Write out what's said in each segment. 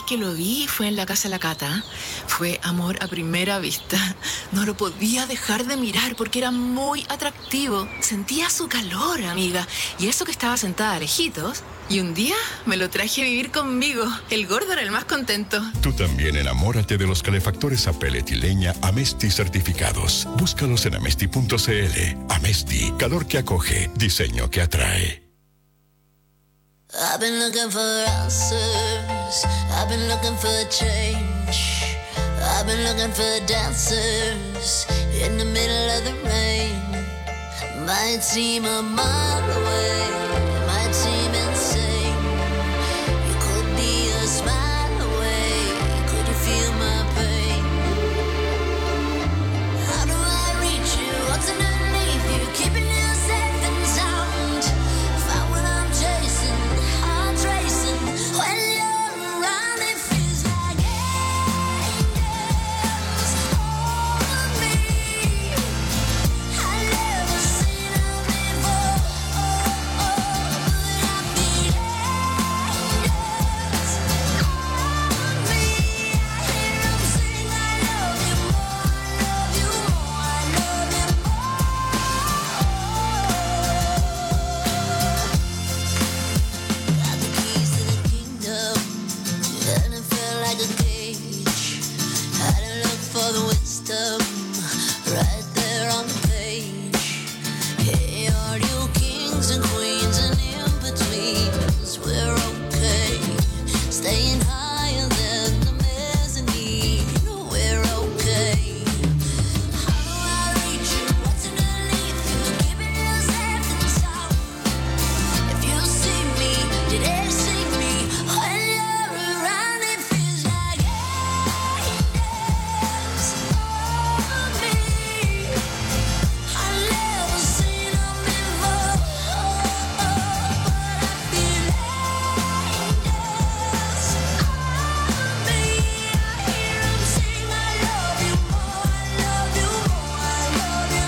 que lo vi fue en la casa de la Cata. Fue amor a primera vista. No lo podía dejar de mirar porque era muy atractivo. Sentía su calor, amiga. Y eso que estaba sentada a lejitos. Y un día me lo traje a vivir conmigo. El gordo era el más contento. Tú también enamórate de los calefactores a pellet y leña Amesti certificados. Búscalos en amesti.cl. Amesti, calor que acoge, diseño que atrae. I've been looking for answers. I've been looking for change. I've been looking for dancers in the middle of the rain. Might seem a mile away, might seem insane. You could be a smile away. Could you feel my pain? How do I reach you? What's underneath you? Keeping you safe and sound. Find what I'm chasing, heart racing. When you're around, it feels like angels over me. I've never seen them before, but I feel angels over me. I hear them sing, I love you more, I love you more, I love you more. Got the keys to the kingdom, and it felt like a cage. Had to look for the wisdom right there on the page. Hey, all you kings and queens and in betweens, we're okay. Staying higher than the mezzanine, we're okay. How do I reach you? What's underneath you? Keeping you safe and sound. If you see me, did they see me? When you're around, it feels like angels over me. I've never seen them before, but I feel angels over me. I hear them sing, I love you more, I love you more, I love you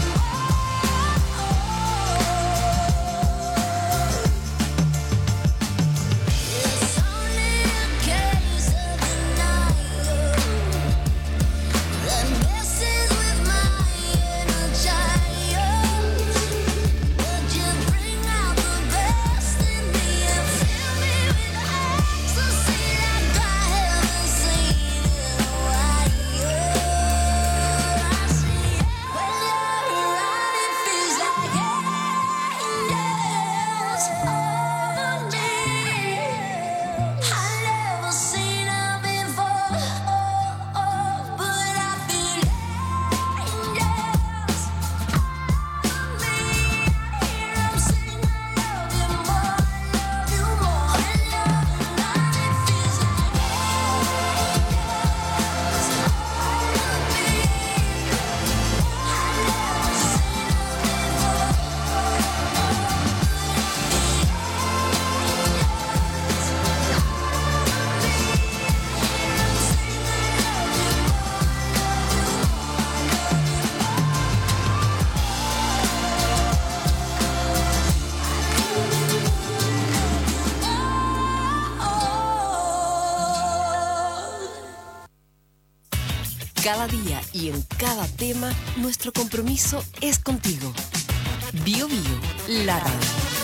It's only a case of denial that messes with my inner child. Would you bring out the best in me and fill me with ecstasy like I haven't seen in a while? I see it when you're around, it feels like angels over me. I've never seen them before, but I feel angels over me. I hear them sing, I love you more, I love you more. When you're around, it feels like angels over me. I've never seen them before, Cada día y en cada tema, nuestro compromiso es contigo. Bio Bio, la radio.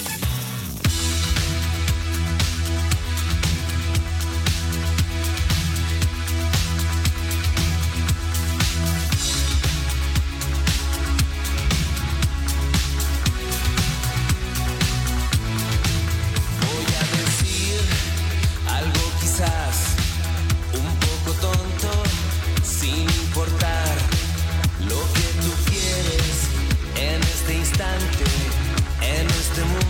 Voy a decir algo quizás un poco tonto, sin importar lo que tú quieres en este instante, en este mundo.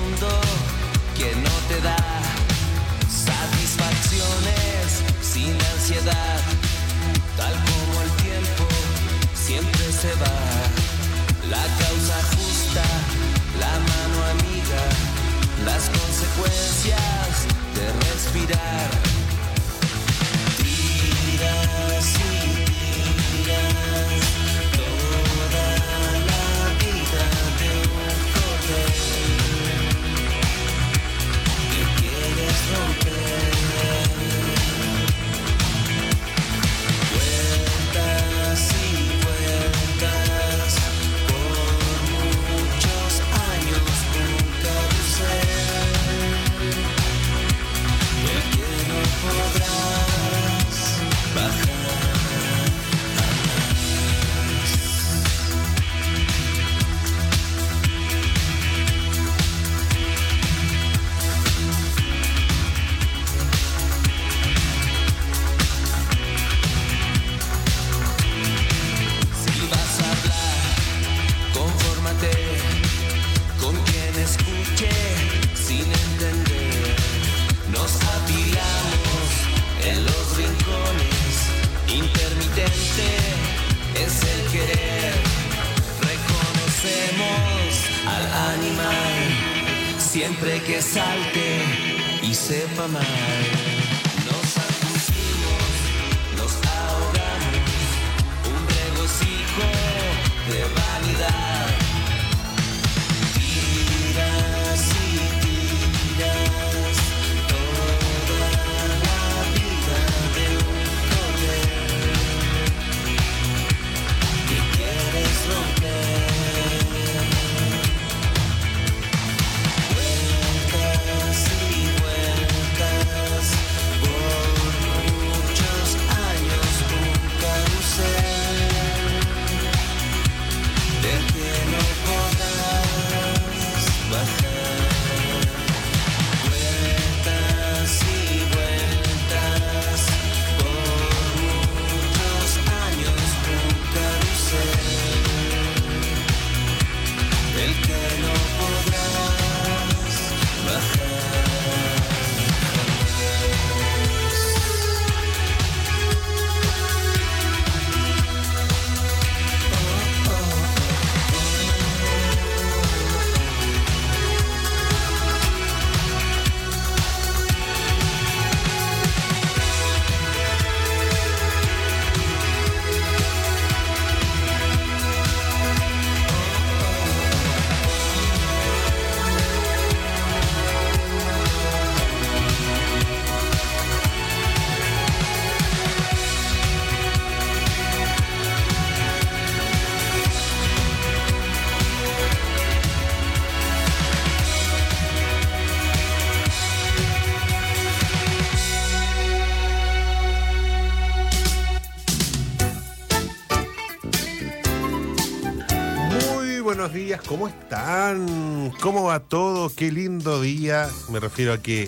siempre que salte y sepa mal. Nos abusimos, nos ahogamos, un regocijo de vanidad. Tiras y tiras toda la vida de un cordel que quieres romper. Vueltas y vueltas por muchos años, un carrusel del que no podrás bajar. Vueltas y vueltas por muchos años, un carrusel del que no podrás bajar. Muy buenos días, ¿cómo están? ¿Cómo va todo? Qué lindo día. Me refiero a que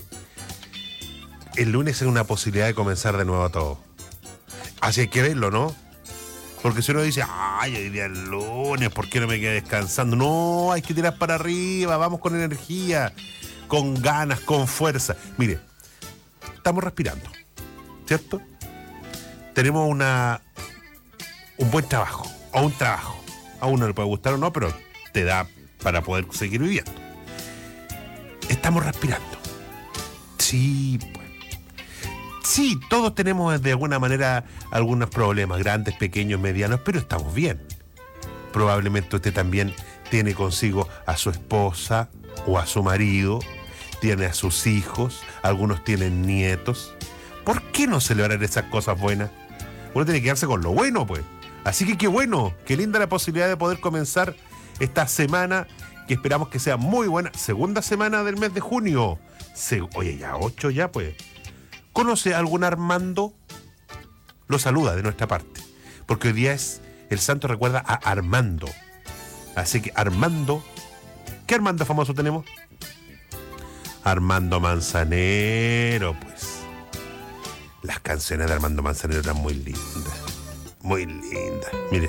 el lunes es una posibilidad de comenzar de nuevo todo. Así hay que verlo, ¿no? Porque si uno dice, ay, hoy día es lunes, ¿por qué no me quedé descansando? No, hay que tirar para arriba, vamos con energía, con ganas, con fuerza. Mire, estamos respirando, ¿cierto? Tenemos un buen trabajo, o un trabajo. A uno le puede gustar o no, pero te da para poder seguir viviendo. Estamos respirando. Sí, pues. Sí, todos tenemos de alguna manera algunos problemas, grandes, pequeños, medianos, pero estamos bien. Probablemente usted también tiene consigo a su esposa o a su marido, tiene a sus hijos, algunos tienen nietos. ¿Por qué no celebrar esas cosas buenas? Uno tiene que quedarse con lo bueno, pues. Así que qué bueno, qué linda la posibilidad de poder comenzar esta semana, que esperamos que sea muy buena. Segunda semana del mes de junio. Oye, ya 8 ya, pues. ¿Conoce a algún Armando? Lo saluda de nuestra parte. Porque hoy día el santo recuerda a Armando. Así que Armando, ¿qué Armando famoso tenemos? Armando Manzanero, pues. Las canciones de Armando Manzanero eran muy lindas. Muy linda, mire.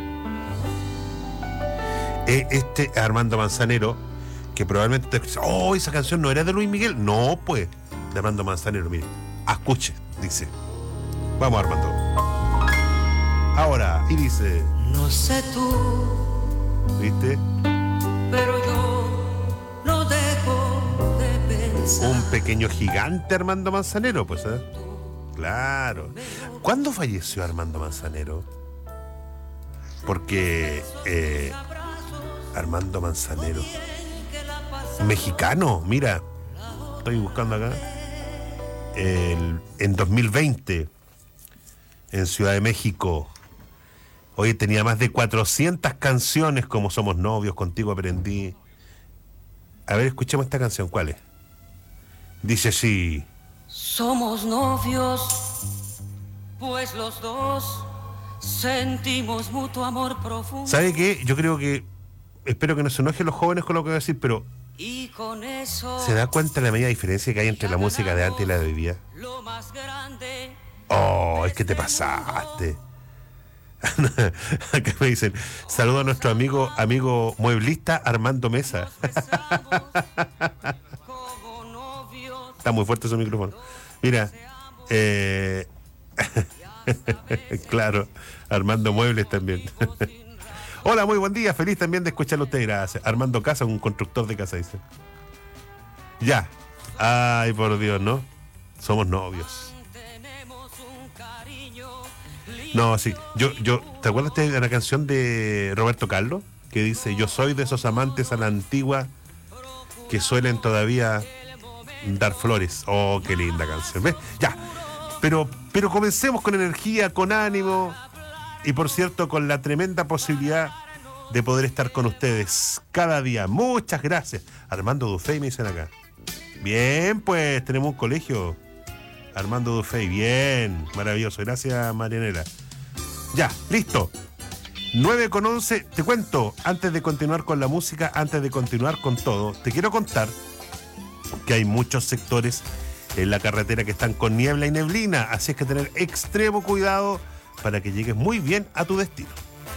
Este Armando Manzanero, que probablemente te dice, oh, esa canción no era de Luis Miguel. No, pues, de Armando Manzanero, mire. Escuche, dice. Vamos, Armando. Ahora, y dice. No sé tú, ¿Viste? pero yo no dejo de pensar. Un pequeño gigante Armando Manzanero, pues, ¿eh? Claro. ¿Cuándo falleció Armando Manzanero? Porque Armando Manzanero, mexicano, mira, estoy buscando acá, en 2020, en Ciudad de México. Hoy tenía más de 400 canciones, como Somos Novios, Contigo Aprendí. A ver, escuchemos esta canción, ¿cuál es? Dice así. Somos novios, pues los dos sentimos mutuo amor profundo. ¿Sabe qué? Yo creo que, espero que no se enojen los jóvenes con lo que voy a decir, pero Y con eso ¿se da cuenta de la media diferencia que hay entre la música de antes y la de hoy día? lo más grande. Oh, es que te pasaste. Acá me dicen, saludo a nuestro amigo mueblista Armando Mesa. Como novios. Está muy fuerte su micrófono. Mira, claro, Armando Muebles también. Hola, muy buen día, feliz también de escucharlo a usted, gracias. Armando Casa, un constructor de casa, dice. Ya. Ay, por Dios, ¿no? Somos novios. No, sí. ¿Te acuerdas de la canción de Roberto Carlos? Que dice, yo soy de esos amantes a la antigua que suelen todavía dar flores. Oh, qué linda canción. ¿Ves? Ya. Pero comencemos con energía, con ánimo y, por cierto, con la tremenda posibilidad de poder estar con ustedes cada día. Muchas gracias. Armando Dufey me dicen acá. Bien, pues tenemos un colegio. Armando Dufey, bien, maravilloso. Gracias, Marianela. Ya, listo. 9:11, te cuento, antes de continuar con la música, antes de continuar con todo, te quiero contar que hay muchos sectores en la carretera que están con niebla y neblina, así es que tener extremo cuidado para que llegues muy bien a tu destino.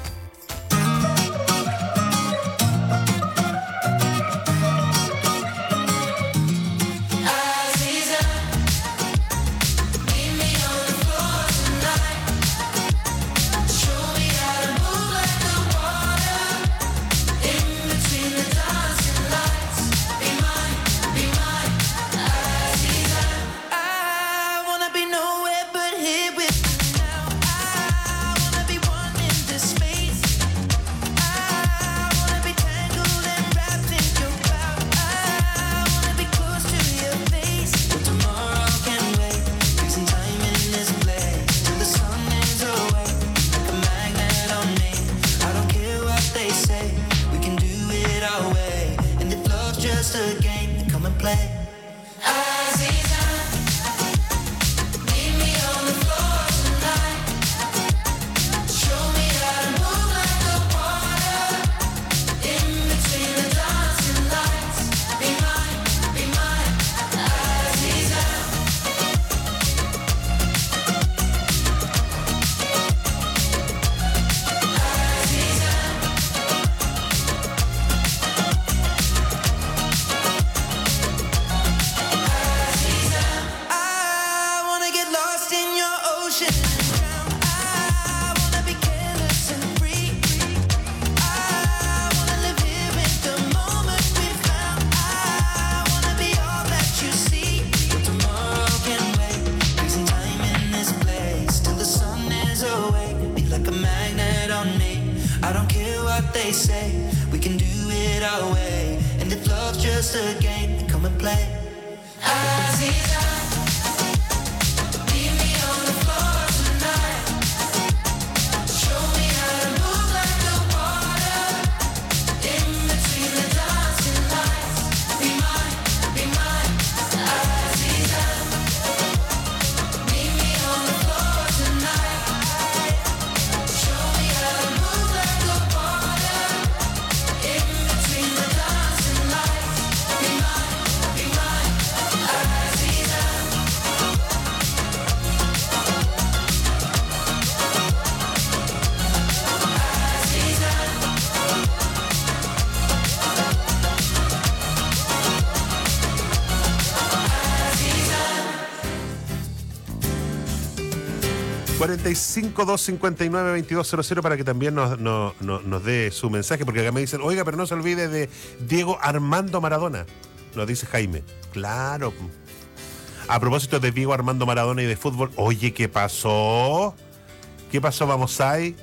...45-259-2200 para que también nos dé su mensaje, porque acá me dicen, oiga, pero no se olvide de Diego Armando Maradona, nos dice Jaime. Claro. A propósito de Diego Armando Maradona y de fútbol, oye, ¿qué pasó? ¿Qué pasó, vamos ahí?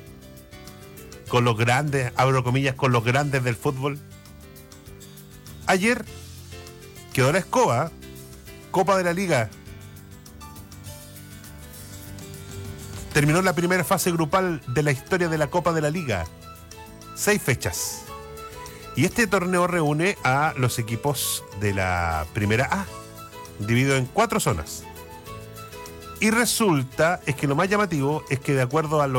Con los grandes, abro comillas, con los grandes del fútbol. Ayer quedó la escoba, Copa de la Liga. Terminó la primera fase grupal de la historia de la Copa de la Liga. 6 fechas. Y este torneo reúne a los equipos de la primera A, dividido en 4 zonas. Y resulta, es que lo más llamativo es que de acuerdo a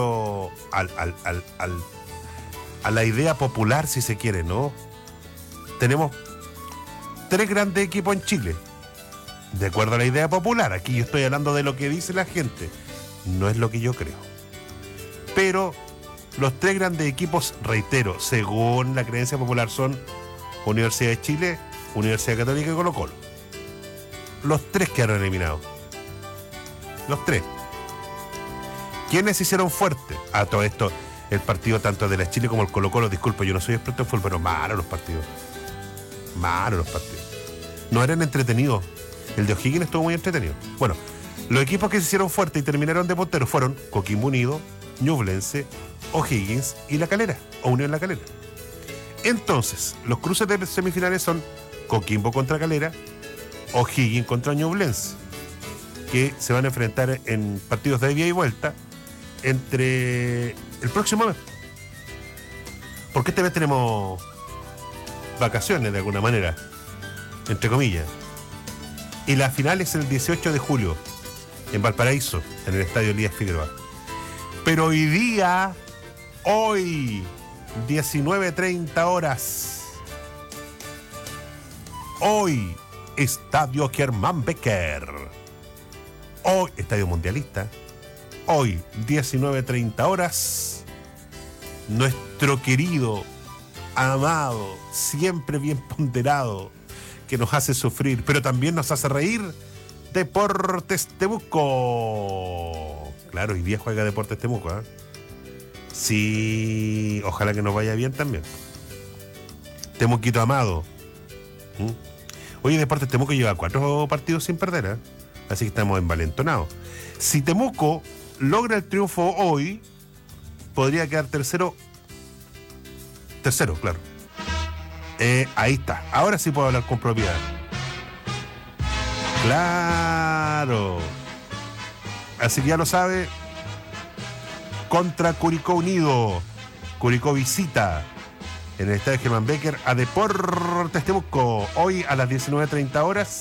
la idea popular, si se quiere, ¿no? Tenemos 3 grandes equipos en Chile. De acuerdo a la idea popular, aquí yo estoy hablando de lo que dice la gente. No es lo que yo creo. Pero los 3 grandes equipos, reitero, según la creencia popular, son Universidad de Chile, Universidad Católica y Colo-Colo. Los 3 quedaron eliminados. Los 3. ¿Quiénes se hicieron fuerte? A todo esto, el partido tanto de la Chile como el Colo-Colo, disculpe, yo no soy experto en fútbol, pero malos los partidos. Malos los partidos. no eran entretenidos. El de O'Higgins estuvo muy entretenido. Bueno, los equipos que se hicieron fuertes y terminaron de punteros fueron Coquimbo Unido, Ñublense, O'Higgins y La Calera, o Unión La Calera. Entonces, los cruces de semifinales son Coquimbo contra Calera, O'Higgins contra Ñublense, que se van a enfrentar en partidos de ida y vuelta entre el próximo mes. Porque este mes tenemos vacaciones de alguna manera, entre comillas. Y la final es el 18 de julio, en Valparaíso, en el Estadio Elías Figueroa. Pero hoy, 19:30 horas, hoy, Estadio Germán Becker. Hoy, Estadio Mundialista. Hoy, 19:30 horas, nuestro querido, amado, siempre bien ponderado, que nos hace sufrir, pero también nos hace reír, Deportes Temuco. Claro, hoy día juega Deportes Temuco, ¿eh? Sí, ojalá que nos vaya bien también. Temuquito amado. Oye, Deportes Temuco lleva 4 partidos sin perder, ¿eh? Así que estamos envalentonados. Si Temuco logra el triunfo hoy, podría quedar tercero, claro. Ahí está. Ahora sí puedo hablar con propiedad. Claro. Así que ya lo sabe. Contra Curicó Unido. Curicó visita en el Estadio Germán Becker a Deportes Temuco. Hoy a las 19:30 horas.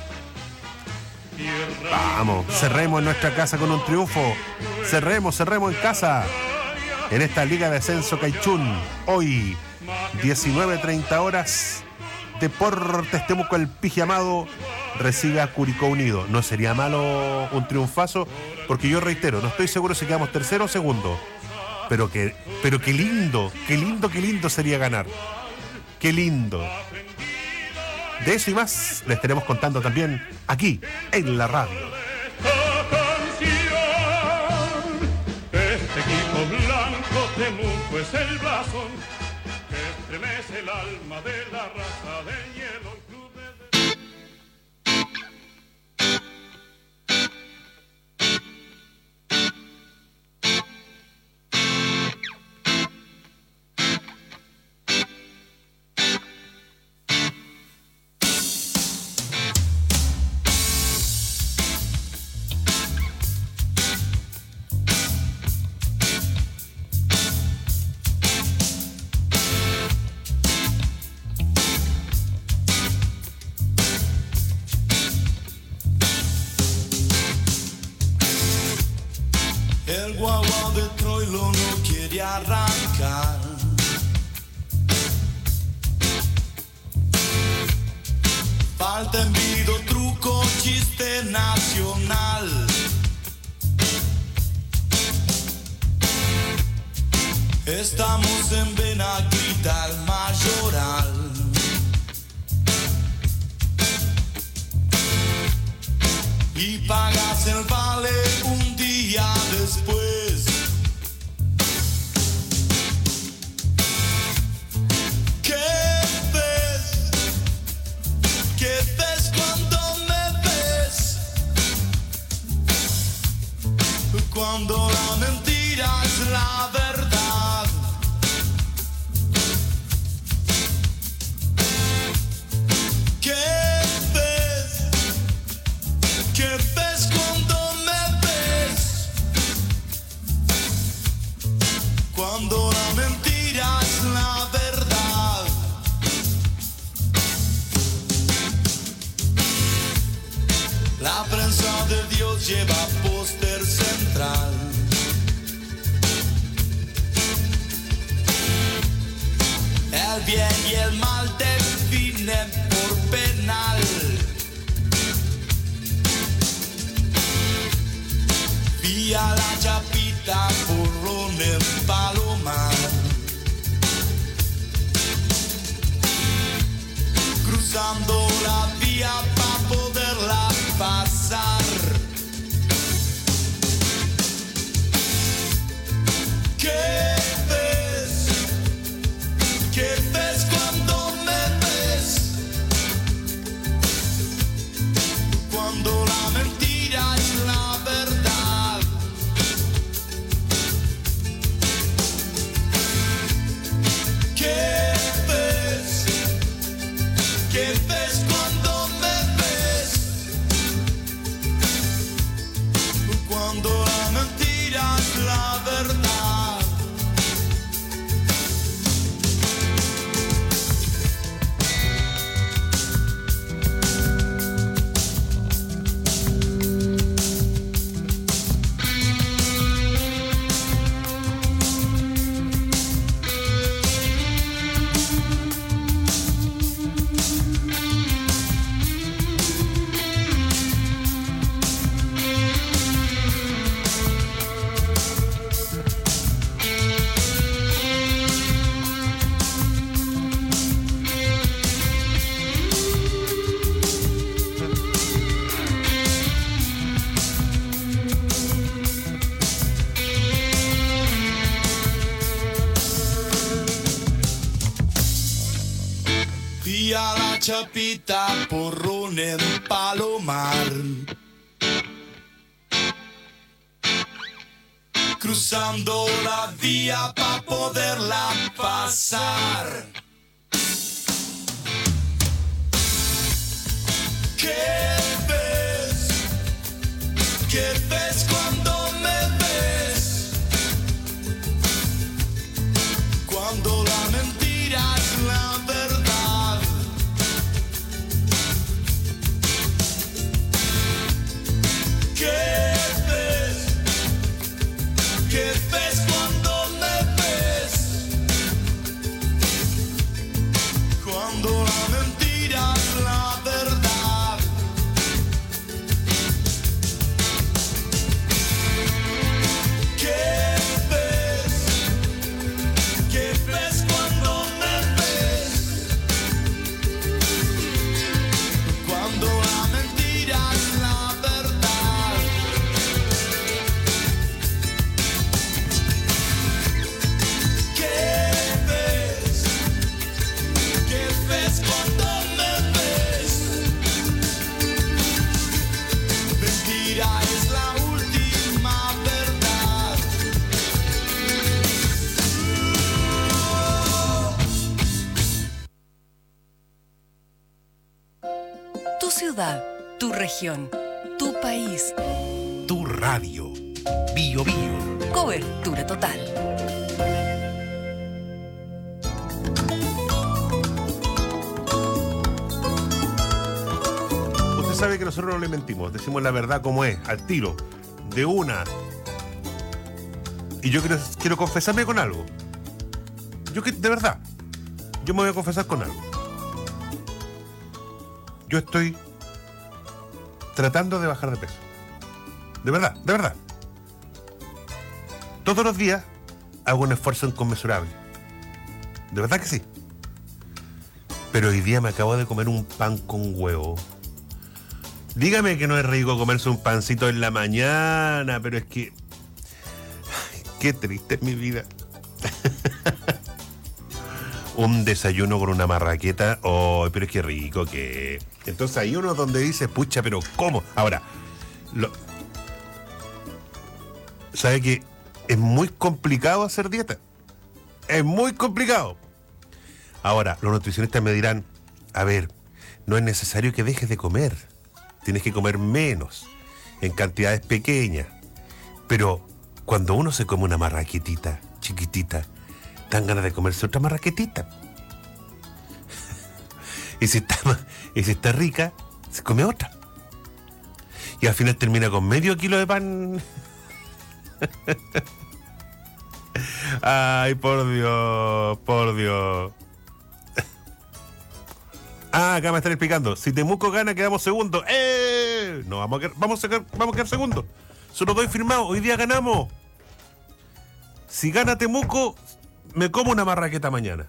Vamos, cerremos en nuestra casa con un triunfo. Cerremos en casa. En esta Liga de Ascenso Caichún. Hoy, 19:30 horas, Deportes Temuco, el pijamado, recibe a Curicó Unido. No sería malo un triunfazo, porque yo reitero, no estoy seguro si quedamos tercero o segundo. Pero qué lindo sería ganar. Qué lindo. De eso y más les estaremos contando también aquí en la radio. Este equipo blanco Temuco es el blasón que estremece el alma de la raza de hielo. El club de... El guagua de Troilo no quiere arrancar. Falta envido, truco, chiste nacional. Estamos en Benaguita, el Mayoral. Y pagas el vale un día después. ¿Qué ves? ¿Qué ves cuando me ves? Cuando la mentira es la verdad. ¿Qué ves? ¿Qué ves cuando me ves? Cuando la mentira es la verdad. La prensa de Dios lleva póster central. El bien y el mal definen por penal. Vía la chapita, porrón en Palomar. Cruzando la vía para poderla pasar. ¿Qué ves? ¿Qué ves cuando me ves? chapita porrón en Palomar. Cruzando la vía pa' poderla pasar. ¿Qué ves? ¿Qué ves cuando me ves? Cuando la mentira es la verdad. ¿Qué ves? ¿Qué ves cuando me ves? Cuando la mentira es la verdad. ¿Qué ves? ¿Qué ves cuando me ves? Cuando la mentira es la verdad. ¿Qué ves? ¿Qué ves cuando me ves? Mentira es la última verdad. Tu ciudad, tu región, tu país. Tu radio. Bio Bio. Cobertura total. Usted sabe que nosotros no le mentimos, decimos la verdad como es, al tiro, de una. Y yo quiero confesarme con algo. De verdad, yo me voy a confesar con algo. Yo estoy tratando de bajar de peso. De verdad, de verdad. Todos los días hago un esfuerzo inconmensurable. De verdad que sí. Pero hoy día me acabo de comer un pan con huevo. Dígame que no es rico comerse un pancito en la mañana, pero es que... Ay, qué triste es mi vida. Un desayuno con una marraqueta, oh, pero es que rico que... Entonces hay uno donde dice, pucha, pero ¿cómo? Ahora, ¿sabe que es muy complicado hacer dieta? Es muy complicado. Ahora, los nutricionistas me dirán, a ver, no es necesario que dejes de comer. Tienes que comer menos, en cantidades pequeñas. Pero cuando uno se come una marraquetita chiquitita, dan ganas de comerse otra marraquetita. Y si está rica, se come otra. Y al final termina con medio kilo de pan. Ay, por Dios, por Dios. Acá me están explicando. Si Temuco gana, quedamos segundos. No, vamos a quedar segundos. Se lo doy firmado. Hoy día ganamos. Si gana Temuco, me como una marraqueta mañana.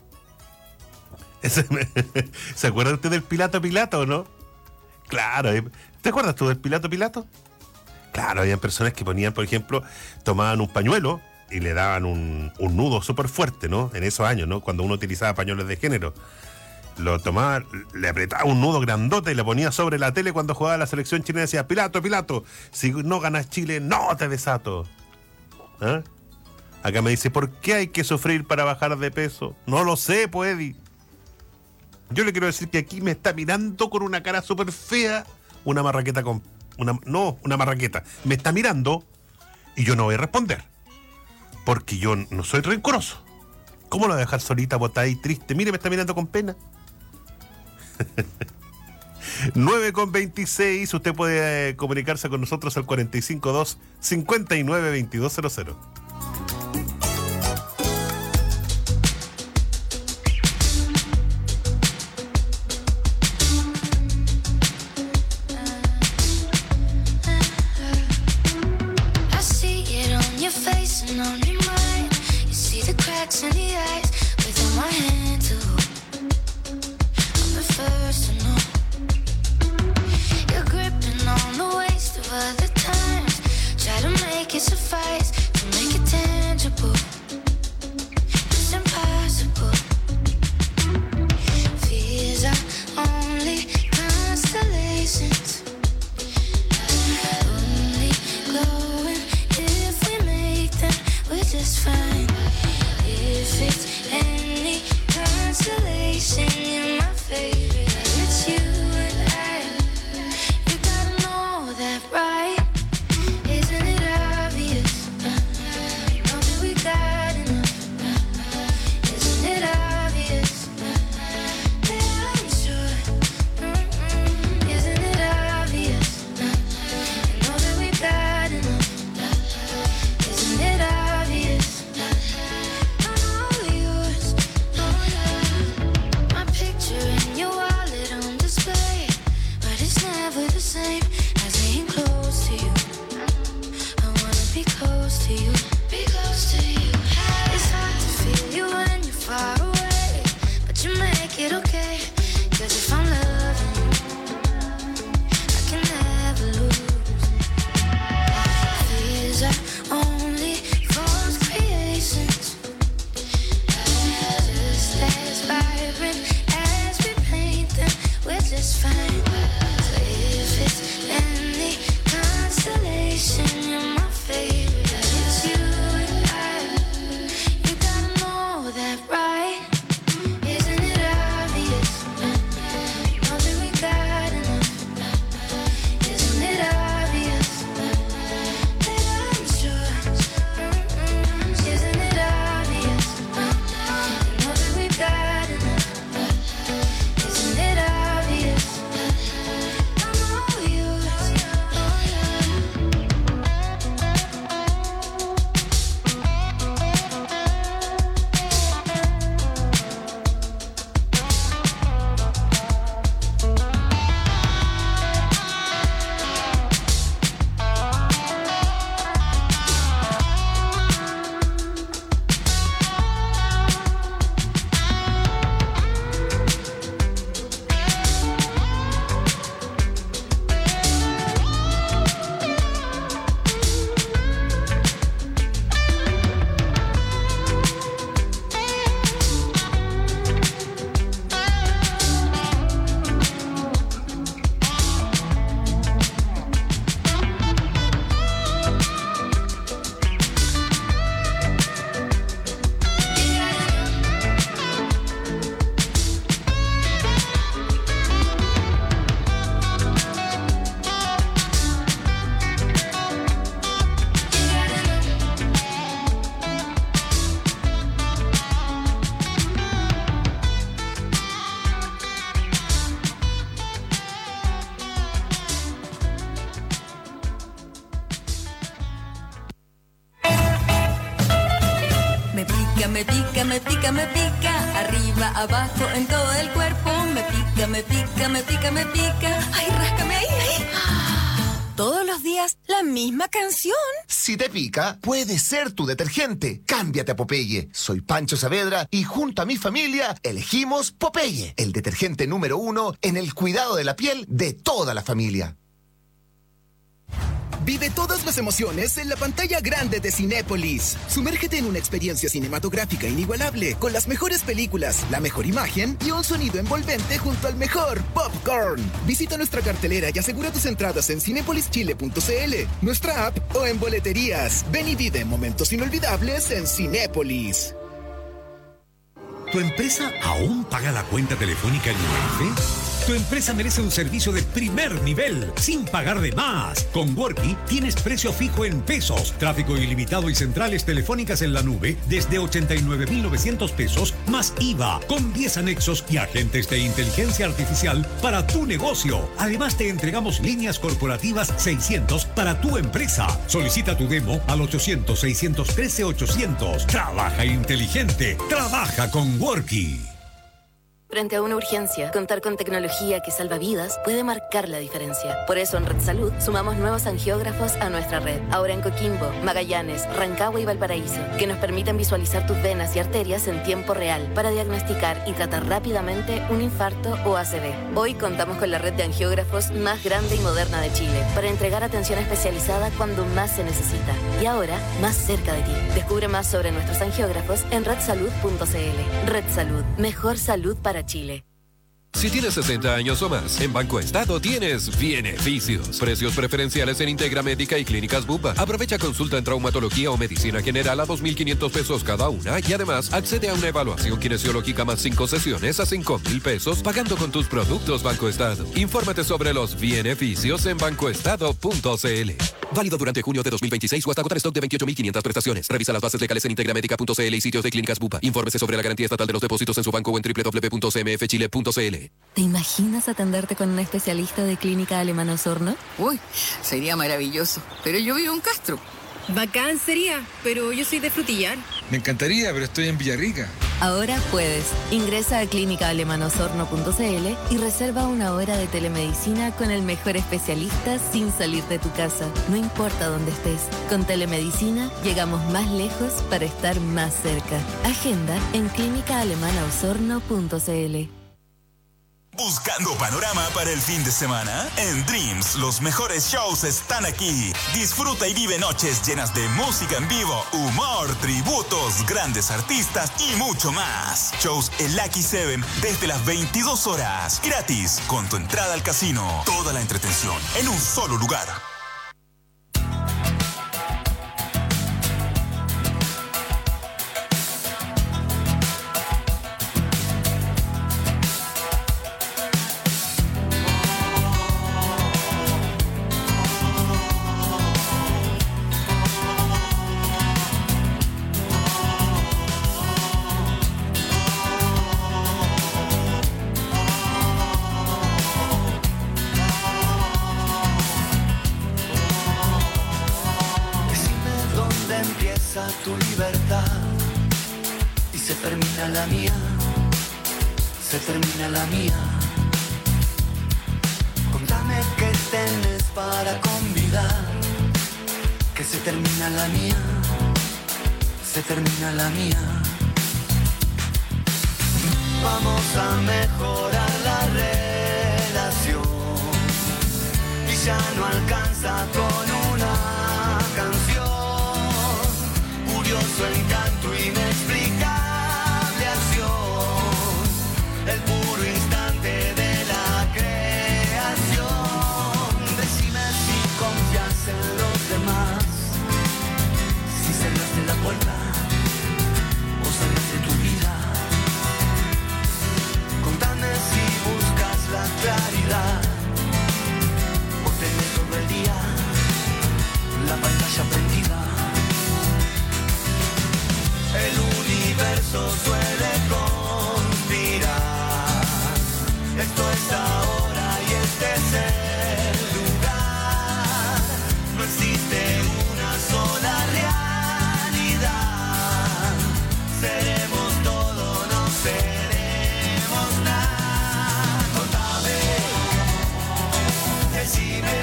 ¿Se acuerda usted del Pilato Pilato o no? Claro. ¿Te acuerdas tú del Pilato Pilato? Claro, habían personas que ponían, por ejemplo, tomaban un pañuelo y le daban un nudo súper fuerte, ¿no? En esos años, ¿no? Cuando uno utilizaba pañuelos de género. Lo tomaba, le apretaba un nudo grandote y le ponía sobre la tele cuando jugaba la selección chilena y decía, Pilato, Pilato, si no ganas Chile, no te desato. ¿Ah? Acá me dice, ¿por qué hay que sufrir para bajar de peso? No lo sé, pues, Eddie. Yo le quiero decir que aquí me está mirando con una cara súper fea una marraqueta con... una marraqueta. Me está mirando y yo no voy a responder. Porque yo no soy rencoroso. ¿Cómo lo voy a dejar solita, botada ahí, triste? Mire, me está mirando con pena. 9:26, usted puede comunicarse con nosotros al 452-592200. I see it on your face and on your mind. You see the cracks in the eyes within my hand too. I'm the first to know. You're gripping on the waist of other times. Try to make it suffice, to make it tangible. It's impossible. Fears are just fine. If it's any consolation, you're my favorite. It's you and I. You gotta know that, right? Isn't it obvious? You know that we got enough. Isn't it obvious? Yeah, I'm sure. Isn't it obvious? You know that we got enough. Isn't it obvious? I'm all yours. My picture in your wallet on display, but it's never the same as being close to you. I wanna be close to you. Be close to you. It's hard to feel you when you're far away, but you make it okay. 'Cause if I'm loving you, I can never lose. These are only false creations, just as vibrant as we paint them. We're just fine. So if it's any consolation, you're my favorite. It's you and I. You gotta know that, right? Isn't it obvious? You know that we got enough. Isn't it obvious? That I'm sure. Isn't it obvious? You know that we got enough. Isn't it obvious? I'm all yours. Me pica, me pica, me pica, me pica. Arriba, abajo, en todo el cuerpo. Me pica, me pica, me pica, me pica. Ay, ráscame ahí, ahí. Todos los días la misma canción. Si te pica, puede ser tu detergente. Cámbiate a Popeye. Soy Pancho Saavedra y junto a mi familia elegimos Popeye, el detergente número 1 en el cuidado de la piel de toda la familia. Vive todas las emociones en la pantalla grande de Cinépolis. Sumérgete en una experiencia cinematográfica inigualable, con las mejores películas, la mejor imagen y un sonido envolvente junto al mejor popcorn. Visita nuestra cartelera y asegura tus entradas en cinepolischile.cl, nuestra app o en boleterías. Ven y vive momentos inolvidables en Cinépolis. ¿Tu empresa aún paga la cuenta telefónica en UF? Tu empresa merece un servicio de primer nivel, sin pagar de más. Con Worky tienes precio fijo en pesos, tráfico ilimitado y centrales telefónicas en la nube desde 89.900 pesos más IVA, con 10 anexos y agentes de inteligencia artificial para tu negocio. Además te entregamos líneas corporativas 600 para tu empresa. Solicita tu demo al 800-613-800. Trabaja inteligente, trabaja con Worky. Frente a una urgencia, contar con tecnología que salva vidas puede marcar la diferencia. Por eso en Red Salud sumamos nuevos angiógrafos a nuestra red. Ahora en Coquimbo, Magallanes, Rancagua y Valparaíso, que nos permiten visualizar tus venas y arterias en tiempo real para diagnosticar y tratar rápidamente un infarto o ACV. Hoy contamos con la red de angiógrafos más grande y moderna de Chile para entregar atención especializada cuando más se necesita. Y ahora, más cerca de ti. Descubre más sobre nuestros angiógrafos en redsalud.cl. Red Salud. Mejor salud para Chile. Si tienes 60 años o más, en Banco Estado tienes beneficios. Precios preferenciales en Integra Médica y Clínicas Bupa. Aprovecha consulta en traumatología o medicina general a 2.500 pesos cada una y además accede a una evaluación kinesiológica más 5 sesiones a 5.000 pesos pagando con tus productos Banco Estado. Infórmate sobre los beneficios en bancoestado.cl. Válido durante junio de 2026 o hasta agotar stock de 28.500 prestaciones. Revisa las bases legales en integramedica.cl y sitios de Clínicas Bupa. Infórmese sobre la garantía estatal de los depósitos en su banco o en www.cmfchile.cl. ¿Te imaginas atenderte con un especialista de Clínica Alemana Osorno? Uy, sería maravilloso. Pero yo vivo en Castro. Bacán sería, pero yo soy de Frutillar. Me encantaría, pero estoy en Villarrica. Ahora puedes. Ingresa a clínicaalemanosorno.cl y reserva una hora de telemedicina con el mejor especialista sin salir de tu casa. No importa dónde estés. Con telemedicina llegamos más lejos para estar más cerca. Agenda en clínicaalemanaosorno.cl. ¿Buscando panorama para el fin de semana? En Dreams, los mejores shows están aquí. Disfruta y vive noches llenas de música en vivo, humor, tributos, grandes artistas y mucho más. Shows en Lucky 7 desde las 22 horas. Gratis, con tu entrada al casino. Toda la entretención en un solo lugar. Tu libertad y se termina la mía, se termina la mía. Contame qué tenés para convidar, que se termina la mía, se termina la mía. Vamos a mejorar la relación y ya no alcanza con una canción. Curioso encanto, inexplicable acción, el puro instante de la creación. Decime si confías en los demás, si cerraste la puerta o cerraste tu vida. Contame si buscas la claridad o tenés todo el día la pantalla prendida. El universo suele conspirar. Esto es ahora y este es el lugar. No existe una sola realidad. Seremos todo, no seremos nada. Contame, decime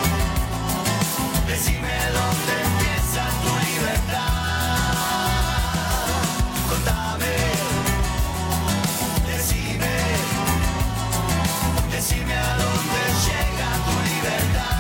dónde empieza tu libertad. Decime a dónde llega tu libertad.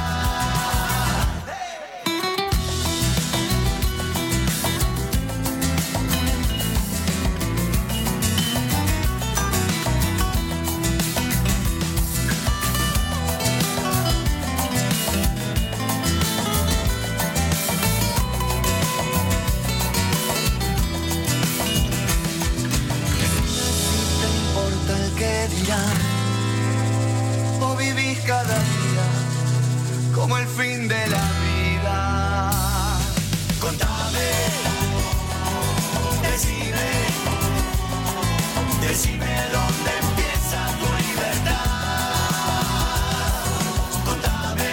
Si te importa el que dirán, o vivís cada día como el fin de la vida. Contame, decime dónde empieza tu libertad. Contame,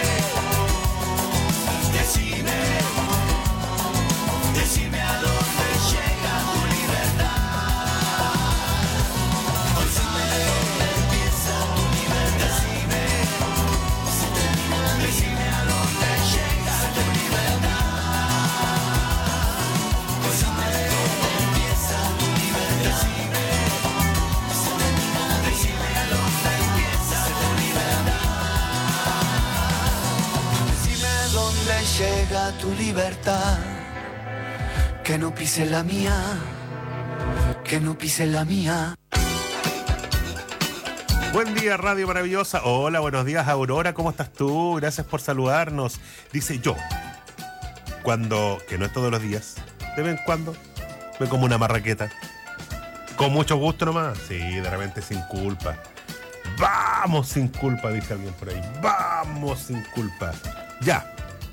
decime a dónde llega tu libertad. Decime dónde empieza tu libertad. Decime a dónde llega tu libertad. Decime dónde empieza tu libertad. Decime a dónde empieza tu libertad. Decime dónde llega tu libertad. Que no pise la mía, que no pise la mía. Buen día, Radio Maravillosa. Hola, buenos días, Aurora. ¿Cómo estás tú? Gracias por saludarnos. Dice yo, cuando, que no es todos los días, de vez en cuando, me como una marraqueta. Con mucho gusto nomás. Sí, de repente sin culpa. Vamos sin culpa, dice alguien por ahí. Vamos sin culpa. Ya.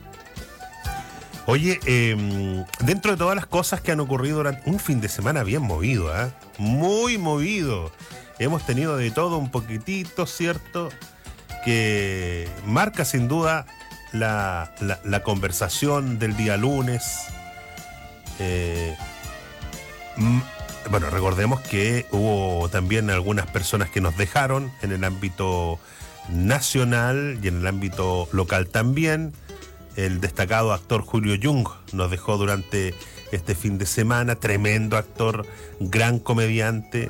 Oye, dentro de todas las cosas que han ocurrido durante un fin de semana bien movido, ¿eh? Muy movido. Hemos tenido de todo un poquitito, ¿cierto? Que marca sin duda la conversación del día lunes. Bueno, recordemos que hubo también algunas personas que nos dejaron en el ámbito nacional y en el ámbito local también. El destacado actor Julio Jung nos dejó durante este fin de semana. Tremendo actor, gran comediante.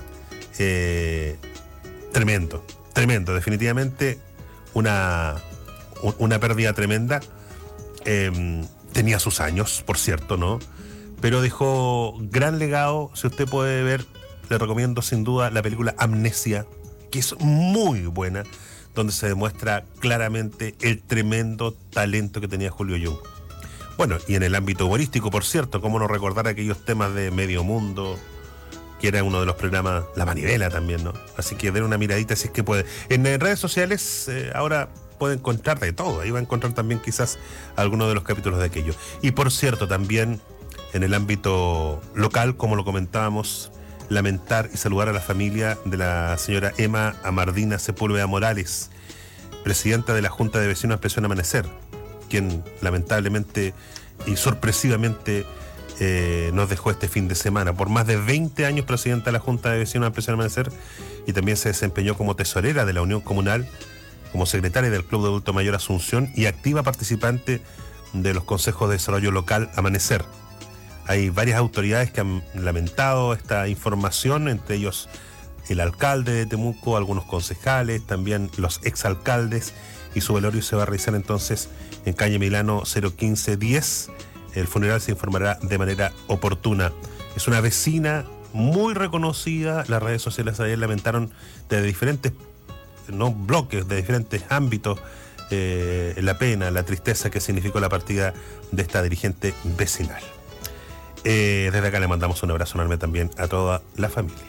Tremendo, definitivamente una pérdida tremenda. Tenía sus años, por cierto, ¿no? Pero dejó gran legado. Si usted puede ver, le recomiendo sin duda la película Amnesia, que es muy buena, donde se demuestra claramente el tremendo talento que tenía Julio Jung. Bueno, y en el ámbito humorístico, por cierto, cómo no recordar aquellos temas de Medio Mundo, que era uno de los programas, La Manivela también, ¿no? Así que den una miradita si es que puede. En redes sociales ahora puede encontrar de todo. Ahí va a encontrar también quizás algunos de los capítulos de aquello. Y por cierto, también en el ámbito local, como lo comentábamos, lamentar y saludar a la familia de la señora Emma Amardina Sepúlveda Morales, presidenta de la Junta de Vecinos Expresión Amanecer, quien lamentablemente y sorpresivamente nos dejó este fin de semana. Por más de 20 años presidenta de la Junta de Vecinos Expresión Amanecer, y también se desempeñó como tesorera de la Unión Comunal, como secretaria del Club de Adulto Mayor Asunción y activa participante de los consejos de desarrollo local Amanecer. Hay varias autoridades que han lamentado esta información, entre ellos el alcalde de Temuco, algunos concejales, también los exalcaldes, y su velorio se va a realizar entonces en calle Milano 01510. El funeral se informará de manera oportuna. Es una vecina muy reconocida. Las redes sociales ayer lamentaron de diferentes bloques, de diferentes ámbitos, la pena, la tristeza que significó la partida de esta dirigente vecinal. Desde acá le mandamos un abrazo enorme también a toda la familia.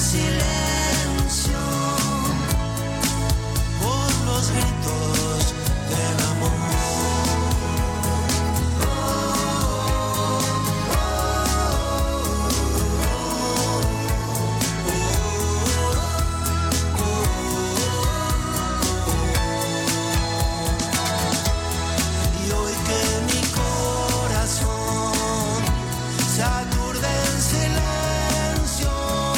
silencio por los gritos del amor. Y hoy que mi corazón se aturde en silencio,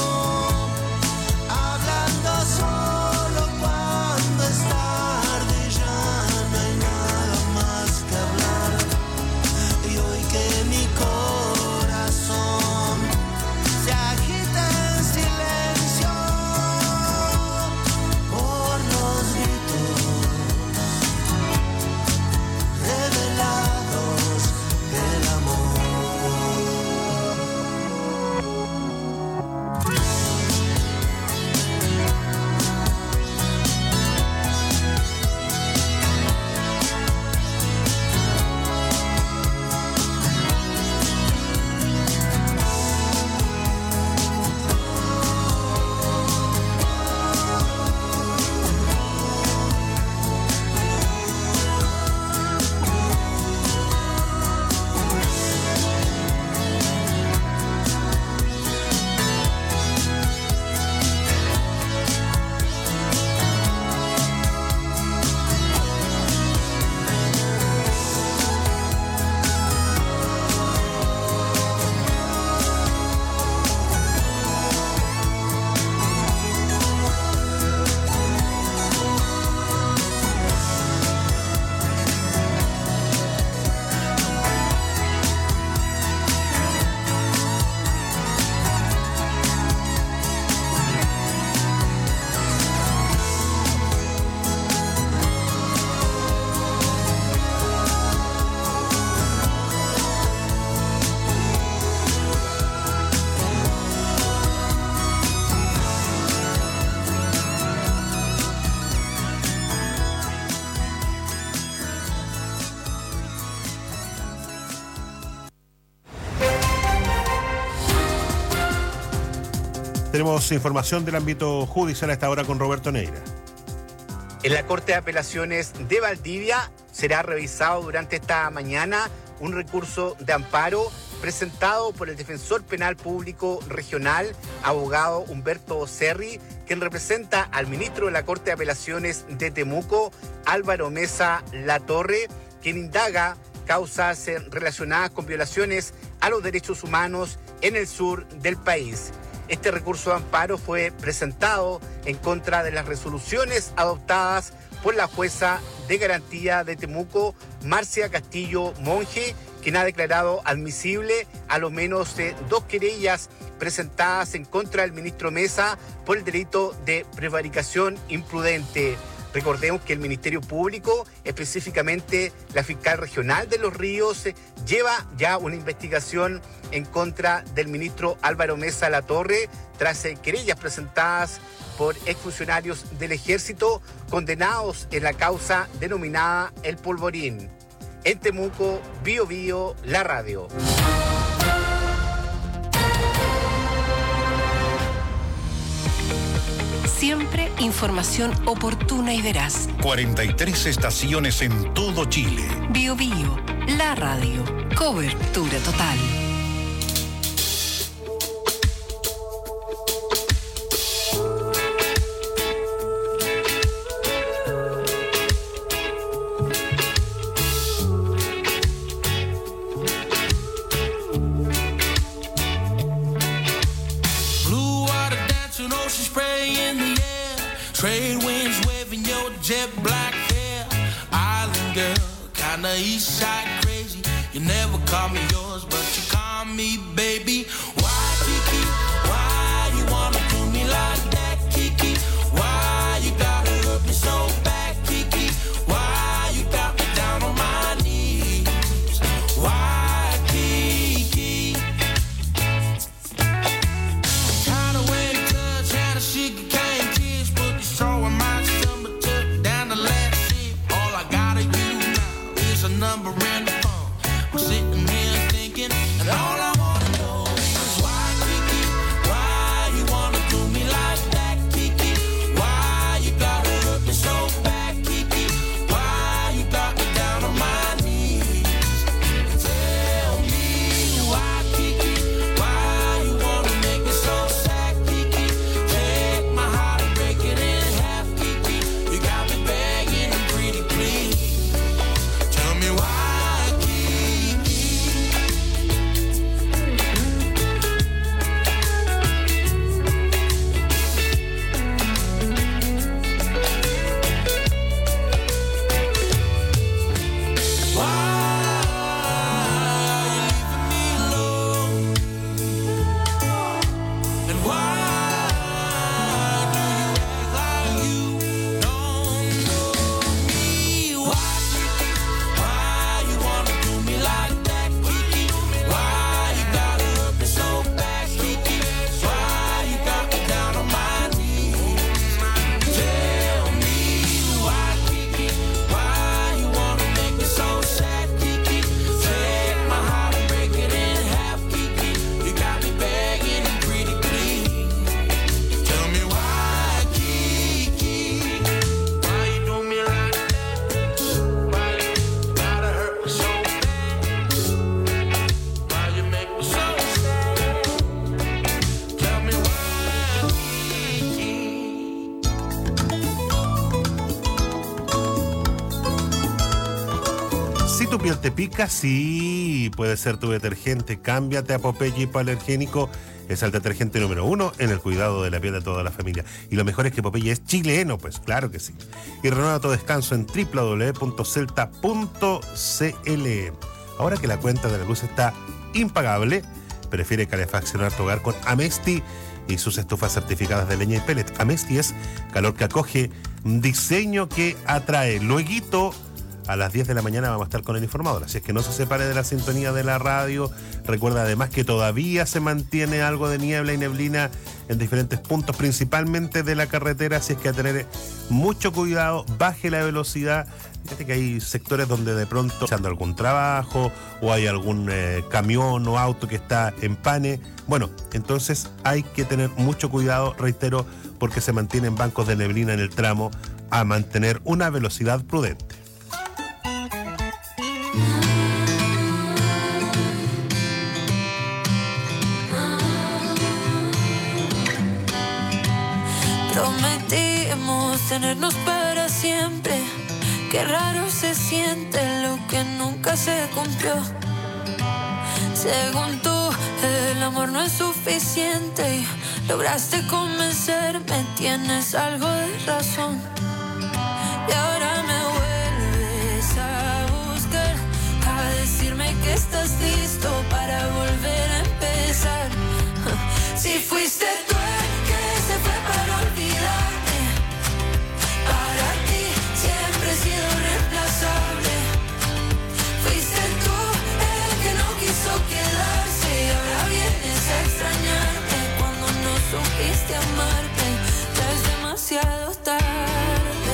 hablando solo cuando es tarde, ya no hay nada más que hablar. Y hoy que mi corazón se agita en silencio por los gritos revelados del amor. Tenemos información del ámbito judicial a esta hora con Roberto Neira. En la Corte de Apelaciones de Valdivia será revisado durante esta mañana un recurso de amparo presentado por el defensor penal público regional, abogado Humberto Cerri, quien representa al ministro de la Corte de Apelaciones de Temuco, Álvaro Mesa Latorre, quien indaga causas relacionadas con violaciones a los derechos humanos en el sur del país. Este recurso de amparo fue presentado en contra de las resoluciones adoptadas por la jueza de garantía de Temuco, Marcia Castillo Monge, quien ha declarado admisible a lo menos 2 querellas presentadas en contra del ministro Mesa por el delito de prevaricación imprudente. Recordemos que el Ministerio Público, específicamente la fiscal regional de Los Ríos, lleva ya una investigación en contra del ministro Álvaro Mesa Latorre tras querellas presentadas por exfuncionarios del Ejército condenados en la causa denominada El Polvorín. En Temuco, Bío Bío, la radio. Siempre información oportuna y veraz. 43 estaciones en todo Chile. Bío Bío, la radio. Cobertura total. Trade winds waving your jet black hair. Island girl, kinda east side crazy. You never call me yours, but you call me baby. Why, Kiki? Why you wanna do me like that, Kiki? Why you gotta hurt me so bad, Kiki? Why you got me down on my knees? Why, Kiki? Kinda when you touch, had a sugar cane kiss, put the straw in my stomach, took down the last sip. All I gotta do now is a number in the phone. I'm sitting here thinking, and all I wanna know tu piel te pica, sí, puede ser tu detergente. Cámbiate a Popeye Hipoalergénico. Es el detergente número 1 en el cuidado de la piel de toda la familia. Y lo mejor es que Popeye es chileno, pues claro que sí. Y renueva tu descanso en www.celta.cl. Ahora que la cuenta de la luz está impagable, prefiere calefaccionar tu hogar con Amesti y sus estufas certificadas de leña y pellet. Amesti es calor que acoge, diseño que atrae. Lueguito, a las 10 de la mañana vamos a estar con el informador, así es que no se separe de la sintonía de la radio. Recuerda además que todavía se mantiene algo de niebla y neblina en diferentes puntos, principalmente de la carretera, así es que a tener mucho cuidado, baje la velocidad. Fíjate que hay sectores donde de pronto echando algún trabajo o hay algún camión o auto que está en pane. Bueno, entonces hay que tener mucho cuidado, reitero, porque se mantienen bancos de neblina en el tramo, a mantener una velocidad prudente. Prometimos tenernos para siempre. Qué raro se siente lo que nunca se cumplió. Según tú, el amor no es suficiente y lograste convencerme, tienes algo de razón. Y ahora me vuelves a buscar, a decirme que estás listo para volver a empezar. Si fuiste tú el que se fue para olvidarme, para ti siempre he sido reemplazable. Fuiste tú el que no quiso quedarse y ahora vienes a extrañarme cuando no supiste amarme. Ya es demasiado tarde.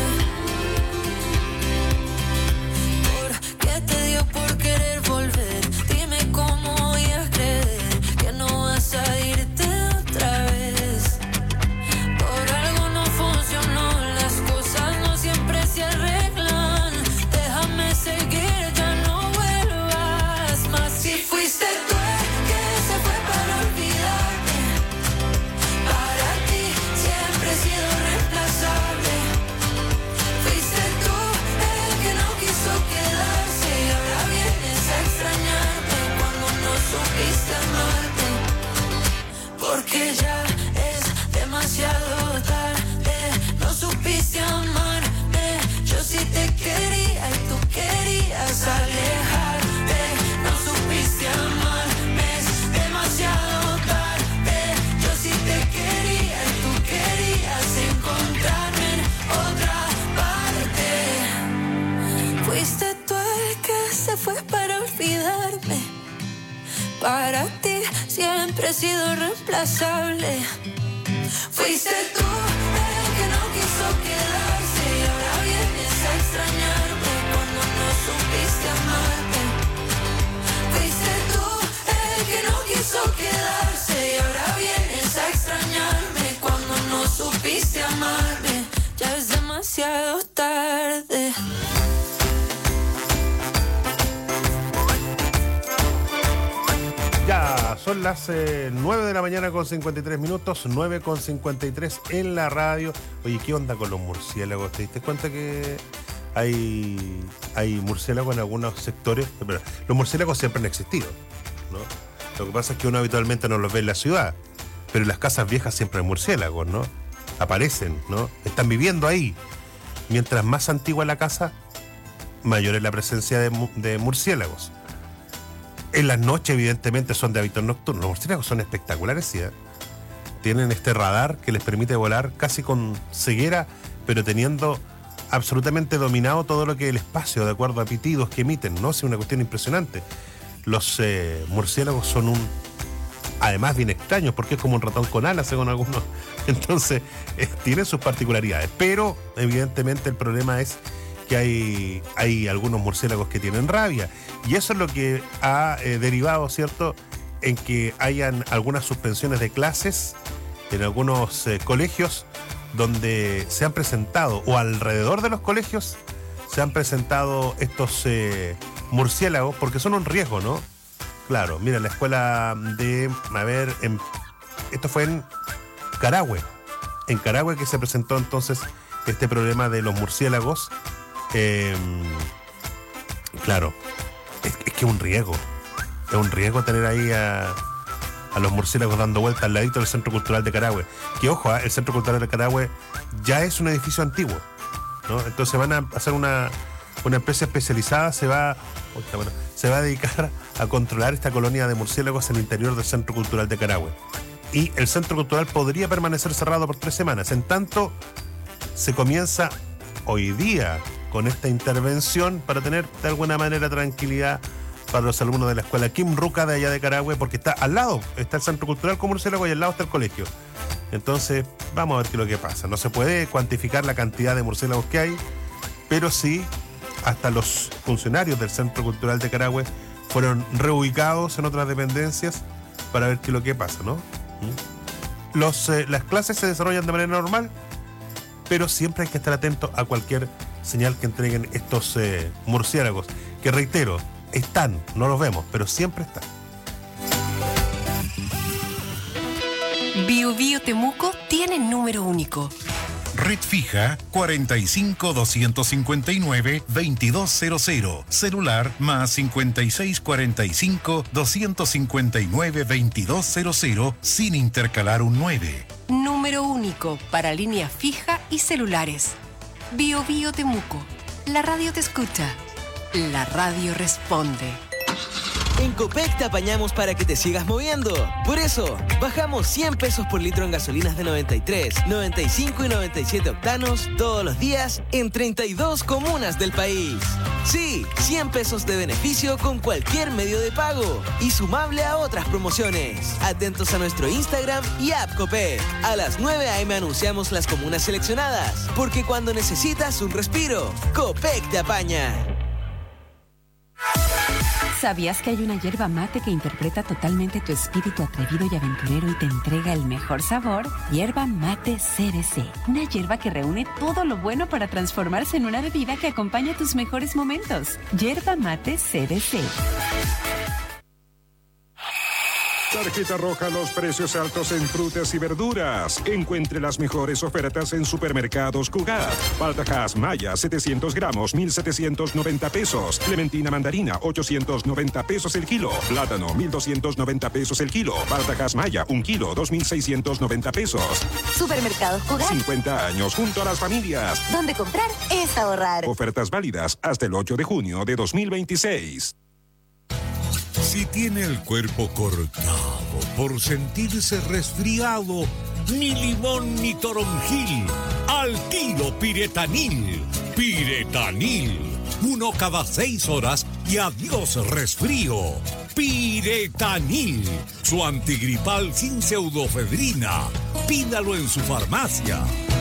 ¿Por qué te dio por querer volver? Dime cómo voy a creer que no vas a irte otra vez. Por algo no funcionó, las cosas no siempre se arreglan. Déjame seguir, ya no vuelvas más. Si fuiste tú el que se fue para olvidarme, para ti siempre he sido reemplazable. Fuiste tú el que no quiso quedarse y ahora vienes a extrañarme cuando no supiste amarme. Porque ya es demasiado tarde, no supiste amarme. Yo sí te quería y tú querías alejarte. No supiste amarme, es demasiado tarde. Yo sí te quería y tú querías encontrarme en otra parte. Fuiste tú el que se fue para olvidarme. Para ti siempre he sido reemplazable. Fuiste tú el que no quiso quedarse y ahora vienes a extrañarme cuando no supiste amarme. Fuiste tú el que no quiso quedarse y ahora vienes a extrañarme cuando no supiste amarme. Ya es demasiado tarde. Ya, son las 9 de la mañana con 53 minutos, 9 con 53 en la radio. Oye, ¿qué onda con los murciélagos? ¿Te diste cuenta que hay murciélagos en algunos sectores? Pero los murciélagos siempre han existido, ¿no? Lo que pasa es que uno habitualmente no los ve en la ciudad, pero en las casas viejas siempre hay murciélagos, ¿no? Aparecen, ¿no? Están viviendo ahí. Mientras más antigua la casa, mayor es la presencia de murciélagos. En las noches, evidentemente, son de hábitos nocturnos. Los murciélagos son espectaculares, ¿sí? Tienen este radar que les permite volar casi con ceguera, pero teniendo absolutamente dominado todo lo que es el espacio, de acuerdo a pitidos que emiten, ¿no? Es una cuestión impresionante. Los murciélagos son además bien extraños, porque es como un ratón con alas, según algunos. Entonces, tienen sus particularidades. Pero, evidentemente, el problema es que hay algunos murciélagos que tienen rabia. Y eso es lo que ha derivado, ¿cierto?, en que hayan algunas suspensiones de clases en algunos colegios donde se han presentado, o alrededor de los colegios, se han presentado estos murciélagos, porque son un riesgo, ¿no? Claro, mira, la escuela de, esto fue en Carahue. En Carahue que se presentó entonces este problema de los murciélagos. Claro, es que es un riesgo. Es un riesgo tener ahí a los murciélagos dando vueltas al ladito del Centro Cultural de Carahue. Que ojo, el Centro Cultural de Carahue ya es un edificio antiguo, ¿no? Entonces van a hacer una empresa especializada, se va a dedicar a controlar esta colonia de murciélagos en el interior del Centro Cultural de Carahue. Y el Centro Cultural podría permanecer cerrado por 3 semanas. En tanto, se comienza hoy día con esta intervención para tener de alguna manera tranquilidad para los alumnos de la escuela Kim Ruca de allá de Carahue, porque está al lado, está el Centro Cultural con murciélagos y al lado está el colegio. Entonces, vamos a ver qué es lo que pasa. No se puede cuantificar la cantidad de murciélagos que hay, pero sí, hasta los funcionarios del Centro Cultural de Carahue fueron reubicados en otras dependencias para ver qué es lo que pasa, ¿no? Las clases se desarrollan de manera normal, pero siempre hay que estar atento a cualquier señal que entreguen estos murciélagos, que reitero, están, no los vemos, pero siempre están. Bio Bio Temuco tiene número único. Red fija 45-259-2200. Celular más 5645-259-2200 sin intercalar un 9. Número único para línea fija y celulares. Bio Bio Temuco. La radio te escucha. La radio responde. En Copec te apañamos para que te sigas moviendo. Por eso, bajamos 100 pesos por litro en gasolinas de 93, 95 y 97 octanos todos los días en 32 comunas del país. Sí, 100 pesos de beneficio con cualquier medio de pago y sumable a otras promociones. Atentos a nuestro Instagram y app Copec. A las 9 a.m. anunciamos las comunas seleccionadas, porque cuando necesitas un respiro, Copec te apaña. ¿Sabías que hay una yerba mate que interpreta totalmente tu espíritu atrevido y aventurero y te entrega el mejor sabor? Yerba Mate CDC. Una yerba que reúne todo lo bueno para transformarse en una bebida que acompaña tus mejores momentos. Yerba Mate CDC. Tarjeta roja, los precios altos en frutas y verduras. Encuentre las mejores ofertas en Supermercados Cugat. Paltajas Maya, 700 gramos, 1,790 pesos. Clementina mandarina, 890 pesos el kilo. Plátano, 1,290 pesos el kilo. Paltajas Maya, 1 kilo, 2,690 pesos. Supermercados Cugat. 50 años junto a las familias. Donde comprar es ahorrar. Ofertas válidas hasta el 8 de junio de 2026. Si tiene el cuerpo cortado por sentirse resfriado, ni limón ni toronjil, al tiro Piretanil. Piretanil, 1 cada 6 horas y adiós resfrío. Piretanil, su antigripal sin pseudofedrina. Pídalo en su farmacia.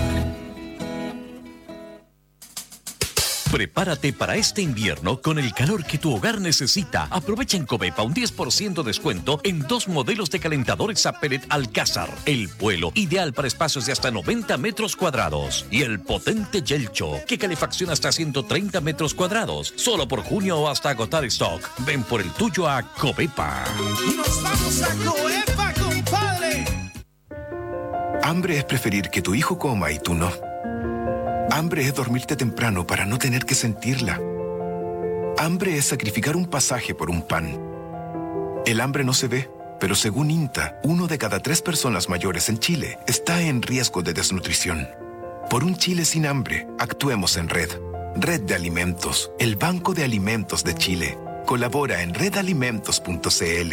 Prepárate para este invierno con el calor que tu hogar necesita. Aprovecha en Covepa un 10% descuento en 2 modelos de calentadores a pellet Alcázar. El vuelo, ideal para espacios de hasta 90 metros cuadrados. Y el potente Yelcho, que calefacciona hasta 130 metros cuadrados. Solo por junio o hasta agotar stock. Ven por el tuyo a Covepa. ¡Nos vamos a Covepa, compadre! Hambre es preferir que tu hijo coma y tú no. Hambre es dormirte temprano para no tener que sentirla. Hambre es sacrificar un pasaje por un pan. El hambre no se ve, pero según INTA, 1 de cada 3 personas mayores en Chile está en riesgo de desnutrición. Por un Chile sin hambre, actuemos en Red. Red de Alimentos, el Banco de Alimentos de Chile. Colabora en redalimentos.cl.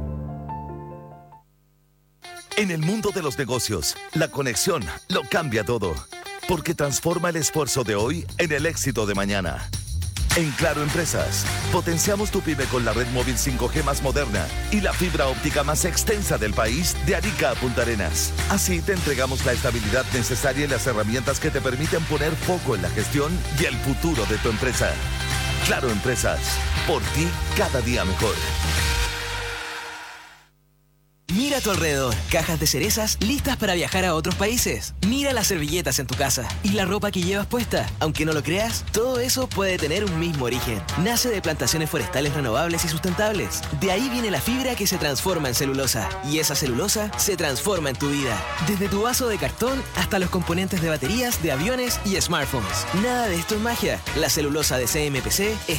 En el mundo de los negocios, la conexión lo cambia todo. Porque transforma el esfuerzo de hoy en el éxito de mañana. En Claro Empresas, potenciamos tu pyme con la red móvil 5G más moderna y la fibra óptica más extensa del país de Arica a Punta Arenas. Así te entregamos la estabilidad necesaria y las herramientas que te permiten poner foco en la gestión y el futuro de tu empresa. Claro Empresas, por ti cada día mejor. Mira a tu alrededor, cajas de cerezas listas para viajar a otros países. Mira las servilletas en tu casa y la ropa que llevas puesta. Aunque no lo creas, todo eso puede tener un mismo origen. Nace de plantaciones forestales renovables y sustentables. De ahí viene la fibra que se transforma en celulosa. Y esa celulosa se transforma en tu vida. Desde tu vaso de cartón hasta los componentes de baterías, de aviones y smartphones. Nada de esto es magia. La celulosa de CMPC es